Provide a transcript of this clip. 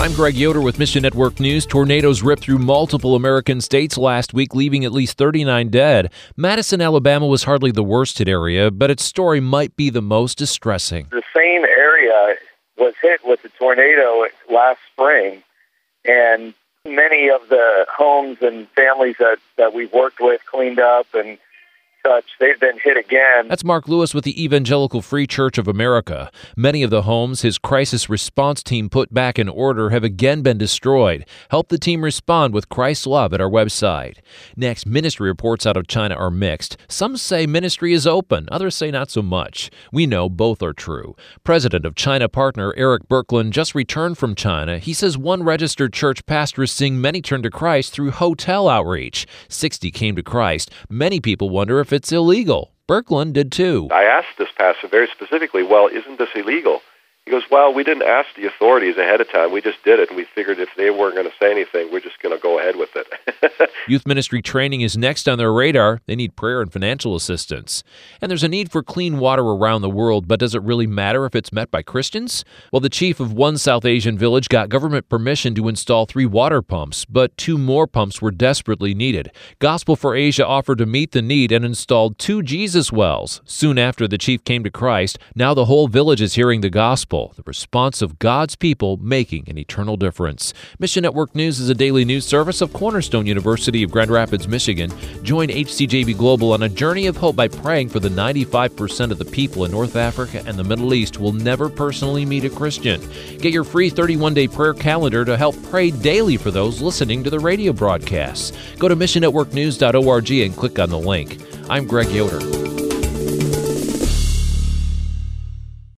I'm Greg Yoder with Mission Network News. Tornadoes ripped through multiple American states last week, leaving at least 39 dead. Madison, Alabama was hardly the worst hit area, but its story might be the most distressing. The same area was hit with a tornado last spring, and many of the homes and families that we've worked with, cleaned up, and such, they've been hit again. That's Mark Lewis with the Evangelical Free Church of America. Many of the homes his crisis response team put back in order have again been destroyed. Help the team respond with Christ's love at our website. Next, ministry reports out of China are mixed. Some say ministry is open, others say not so much. We know both are true. President of China Partner Eric Birkeland just returned from China. He says one registered church pastor is seeing many turn to Christ through hotel outreach. 60 came to Christ. Many people wonder if it's illegal. Birkeland did too. I asked this pastor very specifically, well, isn't this illegal? He goes, well, we didn't ask the authorities ahead of time. We just did it, and we figured if they weren't going to say anything, we're just going to go ahead with it. Youth ministry training is next on their radar. They need prayer and financial assistance. And there's a need for clean water around the world, but does it really matter if it's met by Christians? Well, the chief of one South Asian village got government permission to install 3 water pumps, but 2 more pumps were desperately needed. Gospel for Asia offered to meet the need and installed 2 Jesus wells. Soon after the chief came to Christ, now the whole village is hearing the gospel. The response of God's people making an eternal difference. Mission Network News is a daily news service of Cornerstone University of Grand Rapids, Michigan. Join HCJB Global on a journey of hope by praying for the 95% of the people in North Africa and the Middle East who will never personally meet a Christian. Get your free 31-day prayer calendar to help pray daily for those listening to the radio broadcasts. Go to missionnetworknews.org and click on the link. I'm Greg Yoder.